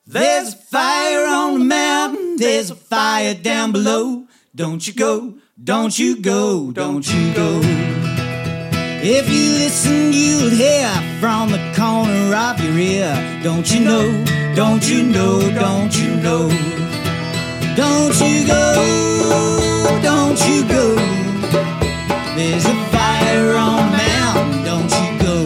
There's a fire on the mountain, there's a fire down below. Don't you go, don't you go, don't you go. If you listen, you'll hear from the corner of your ear. Don't you know, don't you know, don't you know. Don't you go, don't you go. There's a fire on the mountain, don't you go.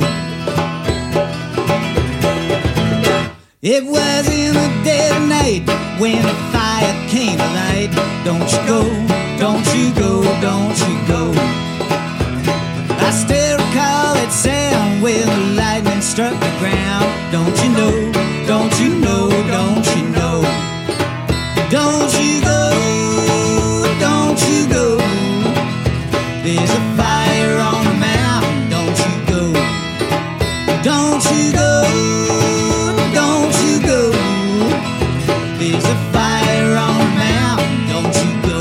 It was in the dead of night when the fire came to light. Don't you go, don't you go, don't you go. I still recall that sound when the lightning struck the ground. Don't you know, don't you know, don't you know. Don't you go, don't you go. There's a fire on the mountain, don't you go. Don't you go, don't you go. There's a fire on the mountain, don't you go.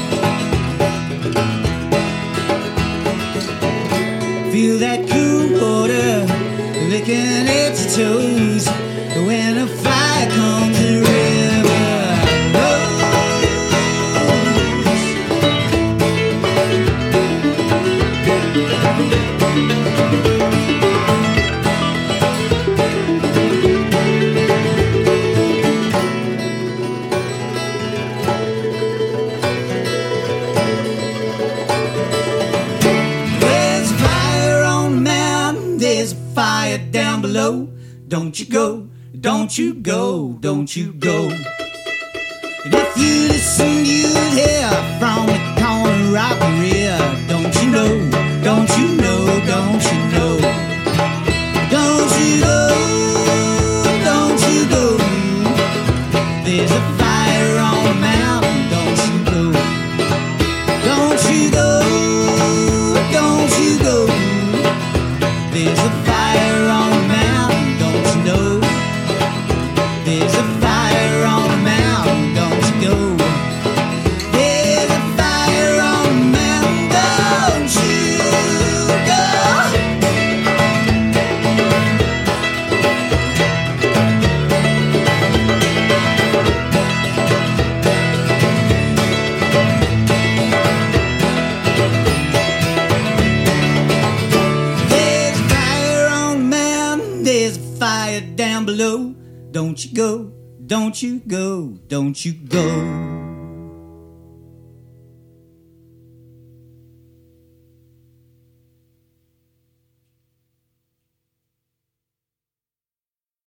Feel that cool water licking at your toes when a fire comes to the river. There's fire on the mountain, there's fire down below. Don't you go, don't you go, don't you go. And if you listen, you'll hear from the corner of your ear. Don't you know, don't you know, don't you know. Don't you go, don't you go. There's a fire on the mountain, don't you go. Don't you go, don't you go. There's a fire on the mountain, don't you know. There's a fire on the mountain, don't you go. There's a fire on the mountain, don't you go. There's a fire on the mountain, there's a fire down below. Don't you go, don't you go, don't you go.